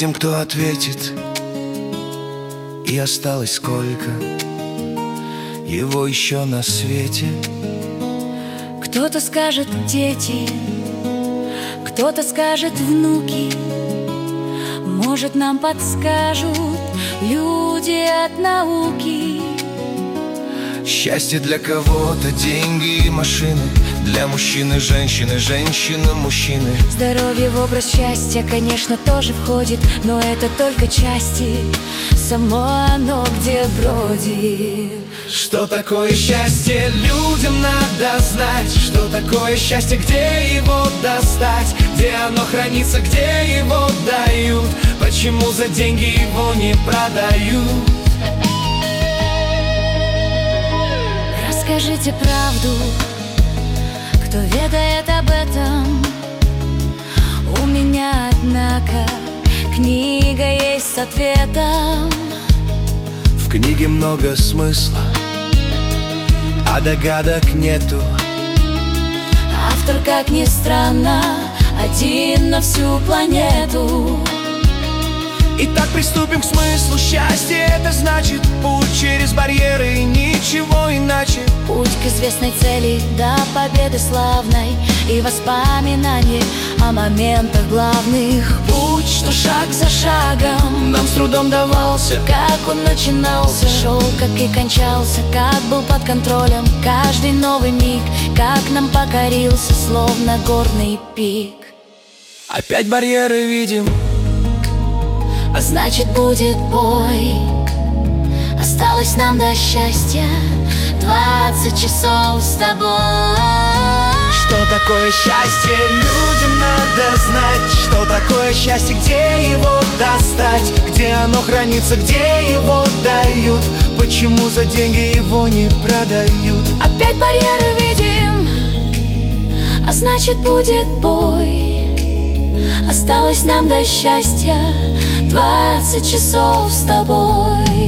Увидим, кто ответит. И осталось сколько его еще на свете. Кто-то скажет дети, кто-то скажет внуки. Может, нам подскажут люди от науки. Счастье для кого-то деньги и машины, для мужчины женщины, женщины мужчины. Здоровье в образ счастья, конечно, тоже входит, но это только части, само оно где бродит. Что такое счастье, людям надо знать. Что такое счастье, где его достать, где оно хранится, где его дают, почему за деньги его не продают. Расскажите правду, кто ведает об этом. У меня, однако, книга есть с ответом. В книге много смысла, а догадок нету. Автор, как ни странно, один на всю планету. Итак, приступим к смыслу. Счастье — это значит путь через барьеры и ничего иначе. Путь к известной цели, до победы славной и воспоминаний о моментах главных. Путь, что шаг за шагом нам с трудом давался. Как он начинался, шел, как и кончался, как был под контролем каждый новый миг, как нам покорился, словно горный пик. Опять барьеры видим, а значит, будет бой. Осталось нам до счастья 20 часов с тобой. что такое счастье, людям надо знать. Что такое счастье, где его достать, где оно хранится, где его дают, почему за деньги его не продают. Опять барьеры видим, а значит, будет бой. Осталось нам до счастья 20 часов с тобой.